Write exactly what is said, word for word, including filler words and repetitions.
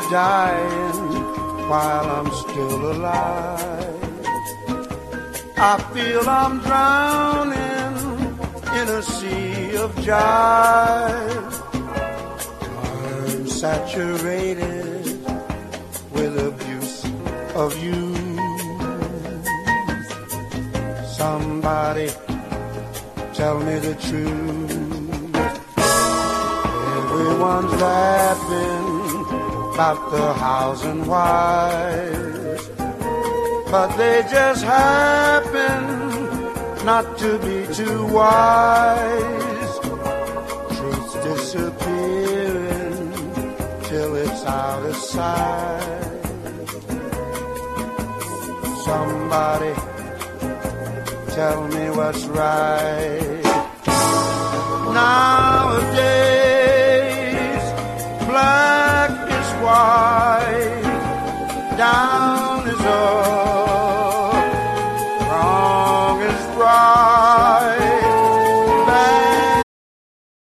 dying while I'm still alive. I feel I'm drowning in a sea of jive. I'm saturated with abuse of you. Somebody tell me the truth. Everyone's laughing about the house and wives, but they just happen not to be too wise. Truth's disappearing till it's out of sight. Somebody tell me what's right. Nowadays, black is white, down is up.